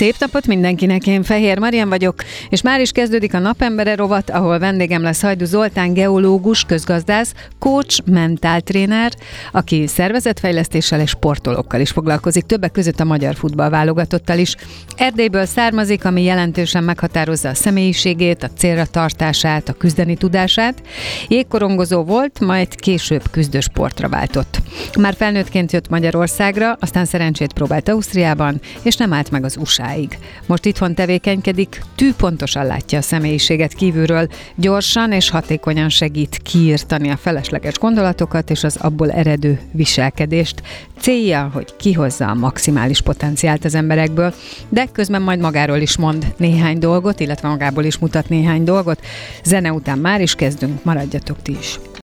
Szép napot mindenkinek, én Fehér Marian vagyok, és már is kezdődik a Napembere rovat, ahol vendégem lesz Hajdú Zoltán, geológus, közgazdász, coach, mentáltréner, aki szervezetfejlesztéssel és sportolókkal is foglalkozik, többek között a magyar futballválogatottal is. Erdélyből származik, ami jelentősen meghatározza a személyiségét, a célra tartását, a küzdeni tudását. Jégkorongozó volt, majd később küzdősportra váltott. Már felnőttként jött Magyarországra, aztán szerencsét próbált Ausztriában, és nem állt meg az USA-ig. Most itthon tevékenykedik, tűpontosan látja a személyiséget kívülről, gyorsan és hatékonyan segít kiírtani a felesleges gondolatokat és az abból eredő viselkedést. Célja, hogy kihozza a maximális potenciált az emberekből, de közben majd magáról is mond néhány dolgot, illetve magából is mutat néhány dolgot. Zene után már is kezdünk, maradjatok ti is!